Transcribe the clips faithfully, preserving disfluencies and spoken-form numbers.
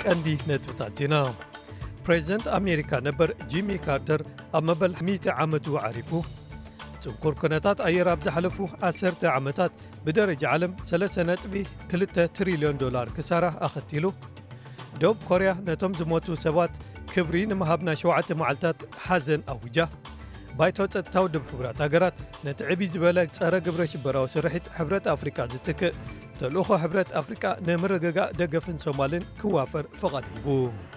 ቀንዲ ነጥብታት ዜና ፕሬዚደንት ኣሜሪካ ነበር ጂሚ ካርተር ኣብ መበል مئة ዓመቱ ዓሪፉ ጽንኩር ኩነታት ኣየር ኣብ ዝሓለፉ ዓሰርተ ዓመታት ብደረጃ ዓለም ሰለስተ ነጥቢ ክልተ ትሪልዮን ዶላር ክሳራ ኣኸቲሉ ደቡብ ኮርያ ነቶም ዝሞቱ ሰባት ክብሪ ንምሃብና ሸውዓተ መዓልታት ሓዘን ኣውጃ ባይቶ ጸጥታው ውድብ ሕብራት ሃገራት ነቲ ዕብይ ዝበለ ጸረ ግብረ ሽበራዊ ስርሒት ሕብረት ኣፍሪካ ዝትክእ ተልእኾ ሕብረት ኣፍሪካ ንምርግጋእ ደገፍን ሶማልን ክዋፈር ፍቓድ ሂቡ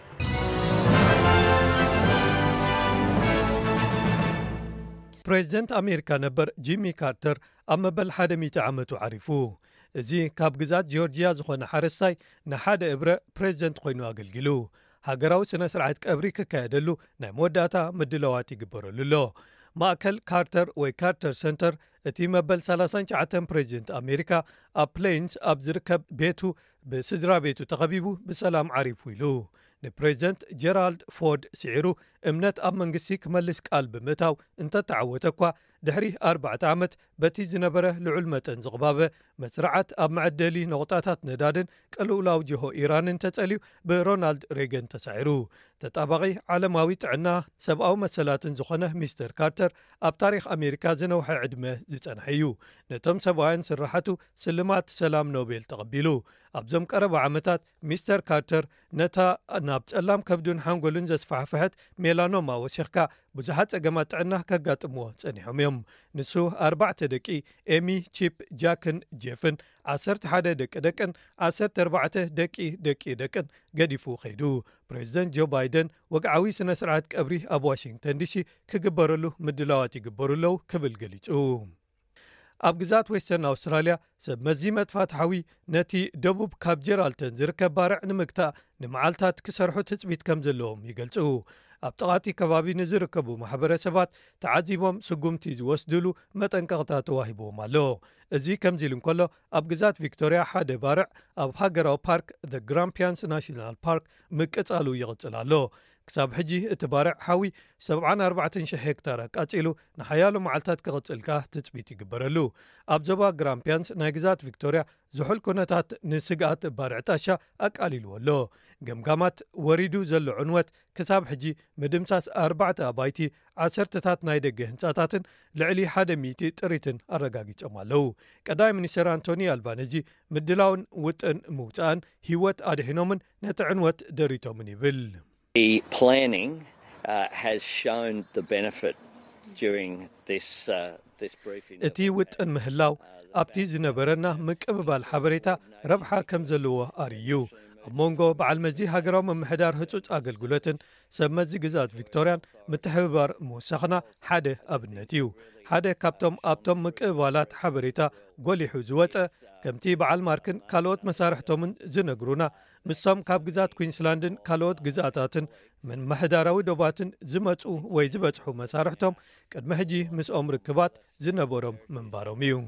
ፕሬዚደንት ኣሜሪካ ነበር ጂሚ ካርተር ኣብ መበል መቶ ዓመቱ ዓሪፉ እዚ ካብ ግዛት ጆርጂያ ዝኾነ ሓረስታይ ንሓደ እብረ ፕሬዚደንት ኮይኑ ኣገልጊሉ ሃገራዊ ስነ ስርዓት ቀብሪ ክካየደሉ ናይ መወዳእታ ምድለዋት ይግበረሉ ኣሎ ማእከል ካርተር ወይ ካርተር ሰንተር እቲ መበል ሰላሳ ወተሰዓተ ፕሬዚደንት ኣሜሪካ ኣብ ፕሌንስ ኣብ ዝርከብ ቤቱ ብስድራ ቤቱ ተኸቢቡ ብሰላም ዓሪፉ ኢሉ ንፕሬዚደንት ጀራልድ ፎርድ ስዒሩ እምነት ኣብ መንግስቲ ክመልስ ቃል ብምእታው እንተተዓወተ እኳ ድሕሪ ኣርባዕተ ዓመት በቲ ዝነበረ ልዑል መጠን ዝቕባበ መስራዓት ኣብ መዕደሊ ነቑጣታት ነዳድን ቅልውላው ጅሆ ኢራንን ተጸልዩ ብሮናልድ ሬገን ተሳዒሩ ተጣባቒ ዓለማዊ ጥዕና ሰብኣዊ መሰላትን ዝኾነ ሚስተር ካርተር ኣብ ታሪክ ኣሜሪካ ዝነውሐ ዕድመ ዝጸንሐ እዩ ነቶም ሰብኣውያን ስራሓቱ ስልማት ሰላም ኖቤል ተቐቢሉ ኣብዞም ቀረባ ዓመታት ሚስተር ካርተር ነታ ናብ ጸላም ከብዱን ሓንጎልን ዘስፋሕፍሐት ሜላኖማ ወሲኽካ ብዙሓት ጸገማት ጥዕና ከጋጥምዎ ጸኒሖም እዮም ንሱ ኣርባዕተ ደቂ ኤሚ ቺፕ ጃክን ጄፍን ዓሰርተ ሓደ ደቂ ደቅን ዓሰርተ ኣርባዕተ ደቂ ደቂ ደቅን ገዲፉ ኸይዱ ፕሬዚደንት ጆ ባይደን ወግዓዊ ስነ ስርዓት ቀብሪ ኣብ ዋሽንግተን ዲሲ ክግበረሉ ምድላዋት ይግበሩለው ክብል ገሊጹ ኣብ ግዛት ዌስተርን ኣውስትራልያ ሰብ መዚ መጥፋት ሓዊ ነቲ ደቡብ ካብ ጀራልተን ዝርከብ ባርዕ ንምግታእ ንመዓልታት ክሰርሑ ትፅቢት ከም ዘለዎም ይገልጹ ኣብ ጥቓቲ ከባቢ ንዝርከቡ ማሕበረሰባት ተዓዚቦም ስጉምቲ ዝወስድሉ መጠንቀቕታ ተዋሂቦም ኣሎ እዚ ከምዚ ኢሉ እንከሎ ኣብ ግዛት ቪክቶርያ ሓደ ባርዕ ኣብ ሃገራዊ ፓርክ ዘ ግራምፒያንስ ናሽናል ፓርክ ምቅጻሉ ይቕጽል ኣሎ ክሳብ ሕጂ እቲ ባርዕ ሓዊ ሰብዓ ኣርባዕተ ሽሕ ሄክታር ኣቃጺሉ ንሓያሎ መዓልታት ክቕጽልካ ትፅቢት ይግበረሉ ኣብ ዞባ ግራምፒያንስ ናይ ግዛት ቪክቶርያ ዝሑል ኩነታት ንስግኣት ባርዕ ጣሻ ኣቃሊልዎ ኣሎ ገምጋማት ወሪዱ ዘሎ ዕንወት ክሳብ ሕጂ ምድምሳስ ኣርባዕተ ኣባይቲ ዓሰርተታት ናይ ደገ ህንጻታትን ልዕሊ ሓደ ሚእቲ ጥሪትን ኣረጋጊጾም ኣለው ቀዳማይ ሚኒስትር አንቶኒ ኣልባኒዚ ምድላውን ውጥን ምውፃእን ህይወት ኣድሒኖምን ነቲ ዕንወት ደሪቶምን ይብል The planning uh, has shown the benefit during this uh, this briefing. እቲ ውጥን ምህላው ኣብቲ ዝነበረና ምቅብባል ሓበሬታ ረብሓ ከም ዘለዎ ኣርዩ ኣብ መንጎ በዓል መዚ ሃገራዊ ምምሕዳር ህጹጽ ኣገልግሎትን ሰብ መዚ ግዛት ቪክቶርያን ምትሕብባር ምውሳኽና ሓደ ኣብነት እዩ ሓደ ካብቶም ኣብቶም ምቅብባላት ሓበሬታ ጎሊሑ ዝወፀ ከምቲ በዓል ማርክን ካልኦት መሳርሕቶምን ዝነግሩና ምስቶም ካብ ግዛት ኩዊንስላንድን ካልኦት ግዛታትን ምምሕዳራዊ ዶባትን ዝመፁ ወይ ዝበፅሑ መሳርሕቶም ቅድሚ ሕጂ ምስኦም ርክባት ዝነበሮም ምንባሮም እዩ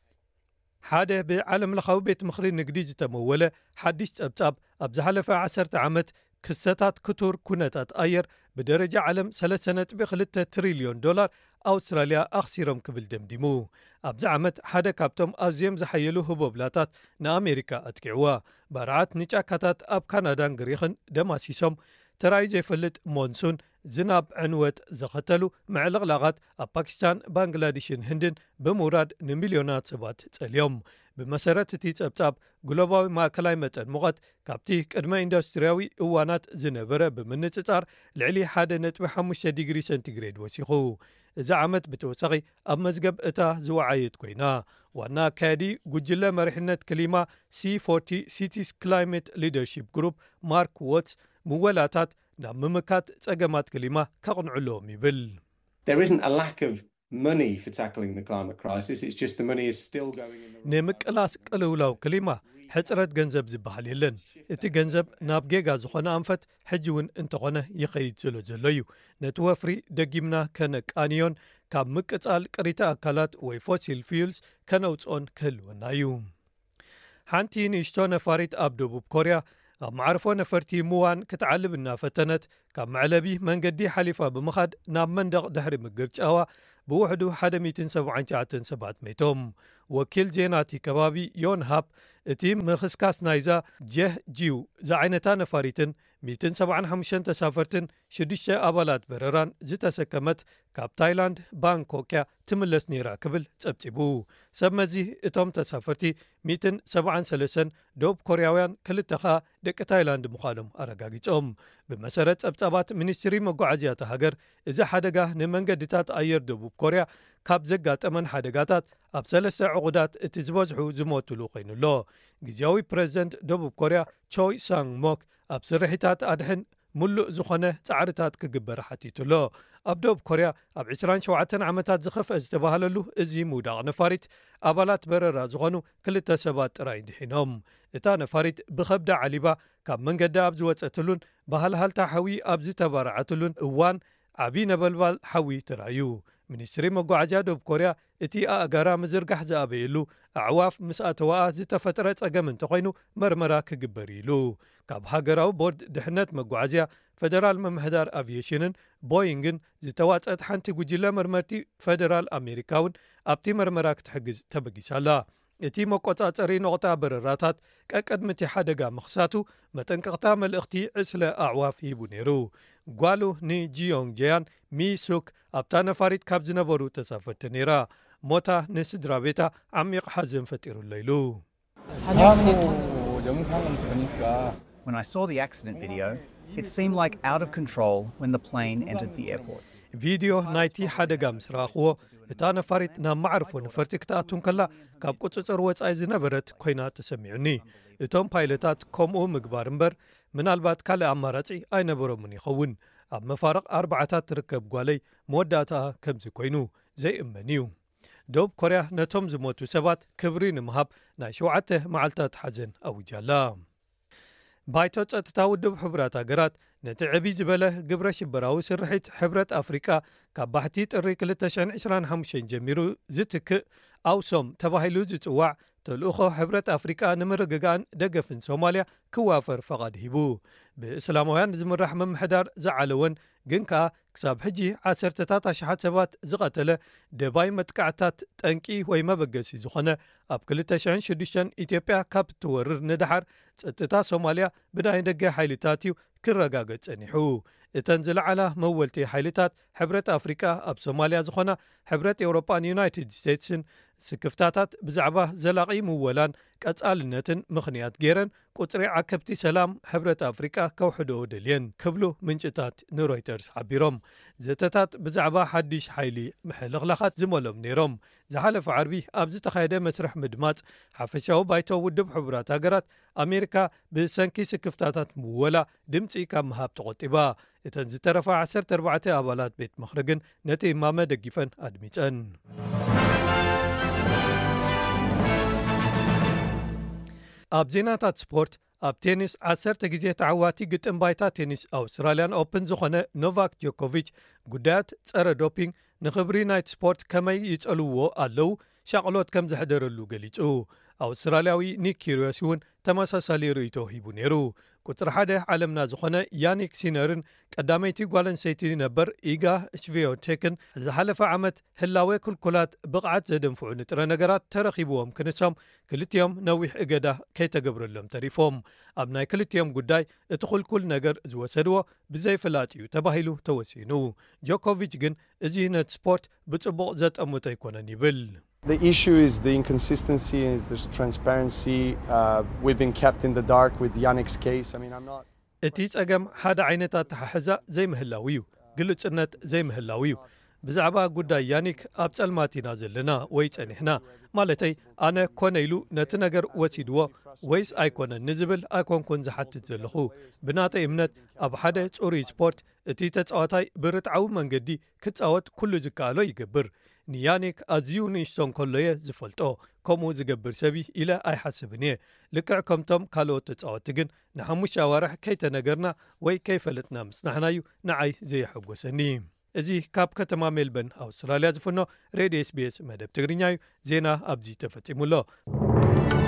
ሓደ ብዓለም ለኻዊ ቤት ምኽሪ ንግዲ ዝተመወለ ሓድሽ ጸብጻብ ኣብ ዝሓለፈ ዓሰርተ ዓመት ክስተታት ክቱር ኩነታት ኣየር ብደረጃ ዓለም ሰለስተ ነጥቢ ክልተ ትሪልዮን ዶላር ኣውስትራልያ ኣኽሲሮም ክብል ደምዲሙ ኣብዚ ዓመት ሓደ ካብቶም ኣዝዮም ዝሓየሉ ህቦብላታት ንኣሜሪካ ኣትኪዕዋ ባርዓት ንጫካታት ኣብ ካናዳን ግሪኽን ደማሲሶም ተራዩ ዘይፈልጥ ሞንሱን ዝናብ ዕንወት ዘኸተሉ ምዕልቕላቓት ኣብ ፓኪስታን ባንግላዴሽን ህንድን ብምውራድ ንሚልዮናት ሰባት ጸልዮም ብመሰረት እቲ ጸብጻብ ግሎባዊ ማእከላይ መጠን ሙቐት ካብቲ ቅድመ ኢንዱስትርያዊ እዋናት ዝነበረ ብምንጽጻር ልዕሊ ሓደ ነጥቢ ሓሙሽተ ዲግሪ ሴንቲግሬድ ወሲኹ እዚ ዓመት ብተወሳኺ ኣብ መዝገብ እታ ዝወዓየት ኮይና ዋና ኣካያዲ ጉጅለ መሪሕነት ክሊማ ሲ ፎርቲ ሲቲስ ክላይሜት ሊደርሺፕ ግሩፕ ማርክ ዎትስ ምወላታት ናብ ምምካት ጸገማት ክሊማ ከቕንዑሎም ይብል There isn't a lack of money for tackling the climate crisis it's just the money is still going in the ንምቅላስ ቅልውላው ክሊማ ሕፅረት ገንዘብ ዝበሃል የለን እቲ ገንዘብ ናብ ጌጋ ዝኾነ ኣንፈት ሕጂ እውን እንተኾነ ይኸይድ ዘሎ ዘሎ እዩ ነቲ ወፍሪ ደጊምና ከነቃንዮን ካብ ምቅጻል ቅሪተ ኣካላት ወይ ፎሲል ፊውልስ ከነውፅኦን ክህልወና እዩ ሓንቲ ንእሽቶ ነፋሪት ኣብ ደቡብ ኮርያ ኣብ ማዕርፎ ነፈርቲ ምዋን ክትዓልብ እናፈተነት ካብ መዕለቢ መንገዲ ሓሊፋ ብምኻድ ናብ መንደቕ ድሕሪ ምግርጫዋ ብውሕዱ ሓደ ሚእትን ሰብዓን ሸውዓተን ሰባት ሜቶም ወኪል ዜናቲ ከባቢ ዮን ሃፕ እቲ ምኽስካስ ናይዛ ጀህ ጂው ዝዓይነታ ነፋሪትን ሚእትን ሰብዓን ሓሙሽተን ተሳፈርትን ሽዱሽተ ኣባላት በረራን ዝተሰከመት ካብ ታይላንድ ባንኮክያ ትምለስ ነይራ ክብል ጸብጺቡ ሰብ መዚ እቶም ተሳፈርቲ ሚእትን ሰብዓን ሰለስተን ደቡብ ኮርያውያን ክልተ ኸኣ ደቂ ታይላንድ ምዃኖም ኣረጋጊጾም ብመሰረት ጸብጻባት ሚኒስትሪ መጓዓዝያት ሃገር እዚ ሓደጋ ንመንገድታት ኣየር ደቡብ ኮርያ ካብ ዘጋጠመን ሓደጋታት ኣብ ሰለስተ ዕቑዳት እቲ ዝበዝሑ ዝሞትሉ ኮይኑሎ ግዜያዊ ፕሬዚደንት ደቡብ ኮርያ ቾይ ሳንግ ሞክ ኣብ ስርሒታት ኣድሕን ሙሉእ ዝኾነ ጻዕርታት ክግበር ሓቲቱሎ ኣብ ደቡብ ኮርያ ኣብ ዒስራን ሸውዓተን ዓመታት ዝኸፍአ ዝተባሃለሉ እዚ ምውዳቕ ነፋሪት ኣባላት በረራ ዝኾኑ ክልተ ሰባት ጥራይ ድሒኖም እታ ነፋሪት ብኸብዳ ዓሊባ ካብ መንገዲ ኣብ ዝወፀትሉን ባህልሃልታ ሓዊ ኣብ ዝተባርዓትሉን እዋን ዓብዪ ነበልባል ሓዊ ትራዩ ሚኒስትሪ መጓዓዝያ ደቡብ ኮርያ እቲ ኣእጋራ ምዝርጋሕ ዝኣበየሉ ኣዕዋፍ ምስ ኣተዋኣ ዝተፈጥረ ጸገም እንተኾይኑ መርመራ ክግበር ኢሉ ካብ ሃገራዊ ቦርድ ድሕነት መጓዓዝያ ፈደራል መምሕዳር ኣቪዬሽንን ቦይንግን ዝተዋፀት ሓንቲ ጉጅለ መርመርቲ ፈደራል ኣሜሪካውን ኣብቲ መርመራ ክትሕግዝ ተበጊሳላ እቲ መቆጻጸሪ ነቕጣ በረራታት ቀቀድምቲ ሓደጋ ምኽሳቱ መጠንቀቕታ መልእኽቲ ዕስለ ኣዕዋፍ ሂቡ ነይሩ ጓሉ ንጂዮንግ ጀያን ሚሱክ ኣብታ ነፋሪት ካብ ዝነበሩ ተሳፈርቲ ነይራ ሞታ ንስድራ ቤታ ዓሚቕ ሓዘን ፈጢሩሎ ኢሉ When I saw the accident video, it seemed like out of control when the plane entered the airport. ቪድዮ ናይቲ ሓደጋ ምስ ረኽቦ እታ ነፋሪት ናብ ማዕርፎ ነፈርቲ ክትኣቱን ከላ ካብ ቁፅፅር ወጻኢ ዝነበረት ኮይና ተሰሚዑኒ እቶም ፓይለታት ከምኡ ምግባር እምበር ምናልባት ካልእ ኣማራጺ ኣይነበሮምን ይኸውን ኣብ መፋረቕ ኣርባዕታት ትርከብ ጓለይ መወዳእታኣ ከምዚ ኮይኑ ዘይእመን እዩ ደቡብ ኮርያ ነቶም ዝሞቱ ሰባት ክብሪ ንምሃብ ናይ ሸውዓተ መዓልታት ሓዘን ኣውጃላ ባይቶ ጸጥታ ውድብ ሕብራት ሃገራት ነቲ ዕብይ ዝበለ ግብረ ሽበራዊ ስርሒት ሕብረት ኣፍሪቃ ካብ ባሕቲ ጥሪ ክልተ ሽሕን ዒስራን ሓሙሽተን ጀሚሩ ዝትክእ ኣውሶም ተባሂሉ ዝጽዋዕ ተልእኾ ሕብረት ኣፍሪቃ ንምርግጋእን ደገፍን ሶማልያ ክዋፈር ፈቓድ ሂቡ ብእስላማውያን ዝምራሕ መምሕዳር ዝዓለወን ግን ከኣ ክሳብ ሕጂ ዓሰርተታት ኣሽሓት ሰባት ዝቐተለ ደባይ መጥቃዕታት ጠንቂ ወይ መበገሲ ዝኾነ ኣብ ክልተ ሽሕን ሽዱሽተን ኢትዮጵያ ካብ እትወርር ንድሓር ጸጥታ ሶማልያ ብናይ ደገ ሓይልታት እዩ ክረጋገጽ ጸኒሑ እተን ዝለዓላ መወልቲ ሓይልታት ሕብረት ኣፍሪቃ ኣብ ሶማልያ ዝኾና ሕብረት ኤውሮፓን ዩናይትድ ስቴትስን ስክፍታታት ብዛዕባ ዘላቒ ምወላን ቀጻልነትን ምኽንያት ገይረን ቁፅሪ ዓከብቲ ሰላም ሕብረት ኣፍሪቃ ከውሕዶ ደልየን ክብሉ ምንጭታት ንሮይተርስ ሓቢሮም ዘተታት ብዛዕባ ሓድሽ ሓይሊ ምሕልኽላኻት ዝመሎም ነይሮም ዝሓለፈ ዓርቢ ኣብ ዝተኻየደ መስርሕ ምድማፅ ሓፈሻዊ ባይቶ ውድብ ሕቡራት ሃገራት ኣሜሪካ ብሰንኪ ስክፍታታት ምወላ ድምፂ ካብ ምሃብ ተቖጢባ እተን ዝተረፋ ዓሰርተ ኣርባዕተ ኣባላት ቤት ምኽሪ ግን ነቲ እማመ ደጊፈን ኣድሚፀን ኣብ ዜናታት ስፖርት ኣብ ቴኒስ ዓሰርተ ግዜ ተዓዋቲ ግጥም ባይታ ቴኒስ ኣውስትራልያን ኦፕን ዝኾነ ኖቫክ ጆኮቪች ጉዳያት ጸረ ዶፒንግ ንኽብሪ ናይቲ ስፖርት ከመይ ይጸልውዎ ኣለው ሻቕሎት ከም ዘሕደረሉ ገሊጹ ኣውስትራልያዊ ኒክ ኪሪዮስ እውን ተመሳሳሊ ርእይቶ ሂቡ ነይሩ ቁጥሪ ሓደ ዓለምና ዝኾነ ያኒክ ሲነርን ቀዳመይቲ ጓል ኣንስተይቲ ነበር ኢጋ ሽቪዮቴክን ዝሓለፈ ዓመት ህላዌ ኩልኩላት ብቕዓት ዘደንፍዑ ንጥረ ነገራት ተረኺብዎም ክንሶም ክልቲኦም ነዊሕ እገዳ ከይተገብረሎም ተሪፎም ኣብ ናይ ክልቲኦም ጉዳይ እቲ ኩልኩል ነገር ዝወሰድዎ ብዘይፍላጥ እዩ ተባሂሉ ተወሲኑ ጆኮቪች ግን እዚ ነቲ ስፖርት ብጽቡቕ ዘጠምቶ ኣይኮነን ይብል The issue is the inconsistency, is there's transparency. Uh, we've been kept in the dark with Yannick's case. I mean, I'm not... እቲ ጸገም ሓደ ዓይነታት ተሓሕዛ ዘይምህላው እዩ ግልጽነት ዘይምህላው እዩ ብዛዕባ ጉዳይ ያኒክ ኣብ ጸልማት ኢና ዘለና ወይ ጸኒሕና ማለተይ ኣነ ኮነ ኢሉ ነቲ ነገር ወሲድዎ ወይስ ኣይኮነን ንዝብል ኣይኮንኩን ዝሓትት ዘለኹ ብናተይ እምነት ኣብ ሓደ ጽሩይ ስፖርት እቲ ተጻዋታይ ብርትዓዊ መንገዲ ክጻወት ኩሉ ዝከኣሎ ይገብር ንያኒክ ኣዝዩ ንእሽቶን ከሎየ ዝፈልጦ ከምኡ ዝገብር ሰቢ ኢለ ኣይሓስብን እየ ልክዕ ከምቶም ካልኦት ተጻወቲ ግን ንሓሙሽተ ኣዋርሕ ከይተነገርና ወይ ከይፈለጥና ምስናሕናዩ ንዓይ ዘይሐጎሰኒ እዚ ካብ ከተማ ሜልበርን ኣውስትራልያ ዝፍኖ ሬድዮ ኤስ ቢ ኤስ መደብ ትግርኛ እዩ ዜና ኣብዚ ተፈጺሙሎ